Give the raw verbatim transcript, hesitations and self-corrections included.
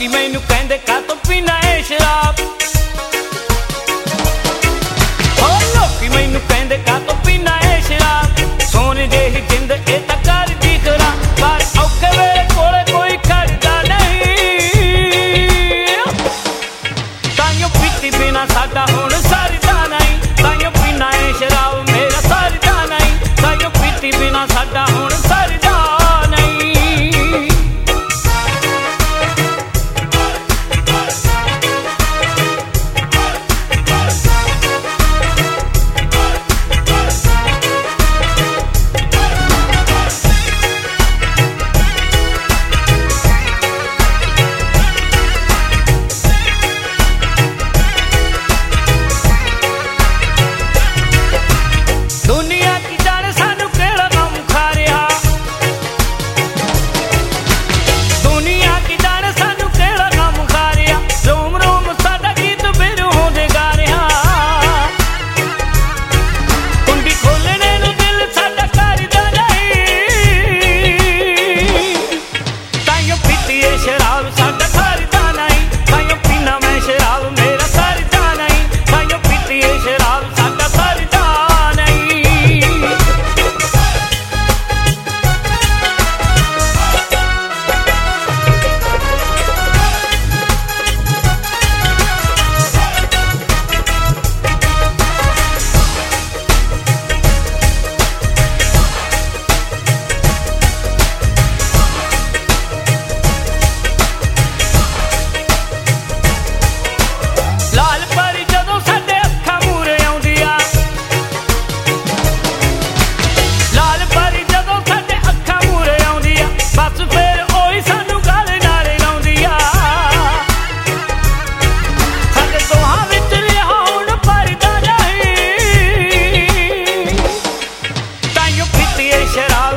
लोकी मैनू कहंदे का तो पीना है शराब, ओ लोकी मैनू कहंदे का तो पीना है शराब। सोने जेही जिंद ए तां कर दी खराब, पर औखे वेले कोले कोई खड़दा नहीं। ताइयों पीती बिना साडा हुण सरदा नहीं, ताइयों पीना है शराब मेरा सरदा नहीं, ताइयों पीती बिना साडा हुण सरदा नहीं। दुनिया की जाने सानू केड़ा गम खा रहा, दुनिया की जाने सानू केड़ा गम खा रहा। रोम रोम साडा गीत बिर होंदे गा रहा, कुंडी खोलने नू दिल साडा करदा नहीं। ताइयों पीती है शराब साडा सरदा नहीं, ताइयों पीना मैं शराब मेरा सरदा नहीं, ताइयों पीती है शराब साडा सरदा नहीं। लाल परी जदों साडे अखां मूरे आउंदी आ, लाल परी जदों साडे अखां मूरे आउंदी आ, बस फिर ओही सानू गल नाल लाउंदी आ। साडे दोहां विच रिहा हुण परदा नहीं, ताइयों पीती है शराब